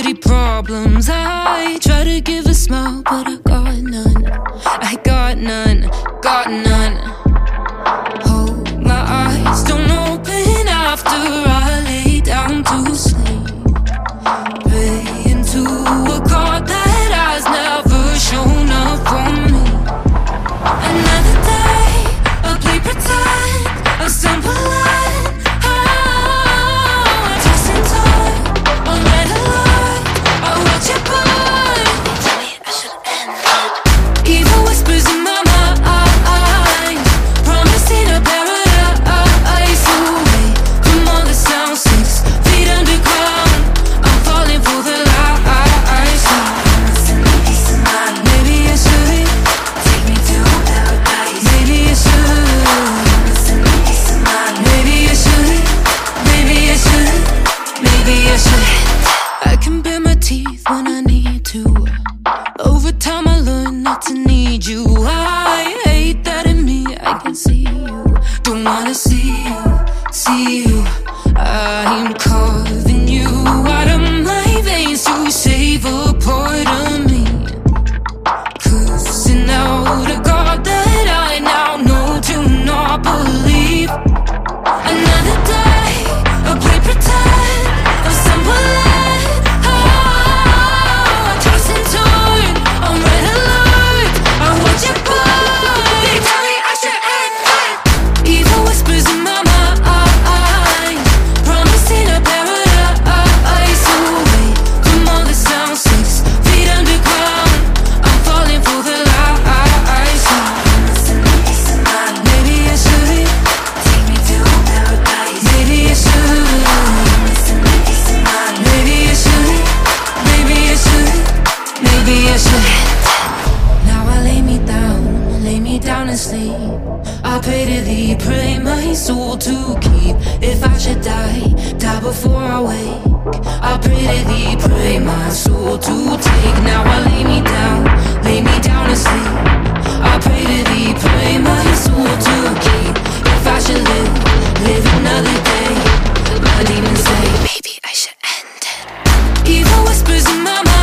pretty problems. I try to give a smile, but I got none. I got none, got none. Hold my eyes, don't open after I lay down to sleep. Praying to a God that has never shown up for me. Another day, I play pretend, I stumble in. I toss and turn, on red alert, I watch it burn. They tell me I should end it. Evil whispers in my mind, promising a paradise away from all the sound. 6 feet underground, I'm falling for the lies. Maybe I should take me to paradise. Maybe I should. Maybe I should. Maybe I should. Maybe I should. I can bare my teeth when I need to. Over time I learned not to need you. I hate that in me, I can see you. Don't wanna see you, see you. I'm carving you out of my veins to save a part of me. Cursing out a God that I now know to not believe. Another day, I play pretend, I'm stumbling. I toss and turn, I'm red alert, I watch it burn. They tell me I should end it. Evil whispers in my mind, promising a paradise away from all the sound. 6 feet underground, I'm falling for the lies. Maybe I should take me to paradise. Maybe I should. Maybe I should. Maybe I should. Maybe I should. Now I lay me down and sleep. I pray to thee, pray my soul to keep. If I should die before I wake. I pray to thee, pray my soul to take. Now I lay me down and sleep. I pray to thee, pray my soul to keep. If I should live another day, my demons say, maybe I should end it. Evil whispers in my mind,